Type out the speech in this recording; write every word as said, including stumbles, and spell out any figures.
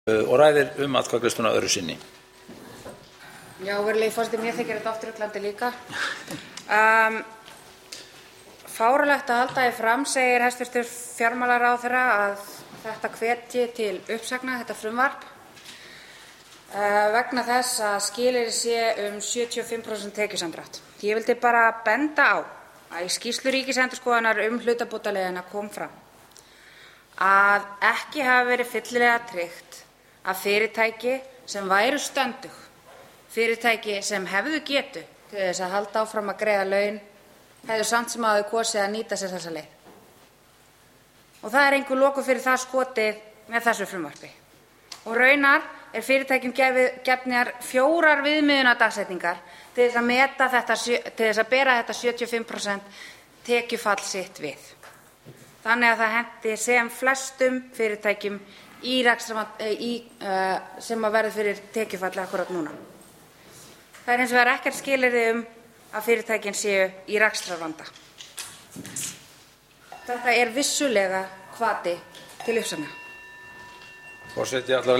og ræðir um atkvæðagreiðsluna öðru sinni. Já, virðulegi forseti, mér þykir þetta oft ruglandi líka. Um, fáránlegt að halda því fram, segir hæstvirtur fjármálaráðherra, að þetta hvetji til uppsagna, þetta frumvarp, uh, vegna þess að skilyrði sé um sjötíu og fimm prósent tekjusamdrátt. Ég vildi bara benda á að í skýrslu Ríkisendurskoðunar um hlutabótaleiðina kom fram að ekki hafi verið fyllilega tryggt að fyrirtæki sem væru stöndug, fyrirtæki sem hefðu getu til þess að halda áfram að greiða laun, hefðu samt sem áður kosið að nýta sér þessa leið. Og það er engu loku fyrir það skotið með þessu frumvarpi. Og raunar er fyrirtækjum gefnar fjórar viðmiðunardagsetningar til þess að meta þetta, til þess að bera þetta sjötíu og fimm prósent tekjufall sitt við. Þannig að það henti sem flestum fyrirtækjum í rekstrar, í, uh, sem að verði fyrir tekjufalli akkurat núna. Það er hins vegar ekkert skilyrði um að fyrirtækin séu í rekstrarvanda. Þetta er vissulega hvati til uppsagna. Forseti ætlar að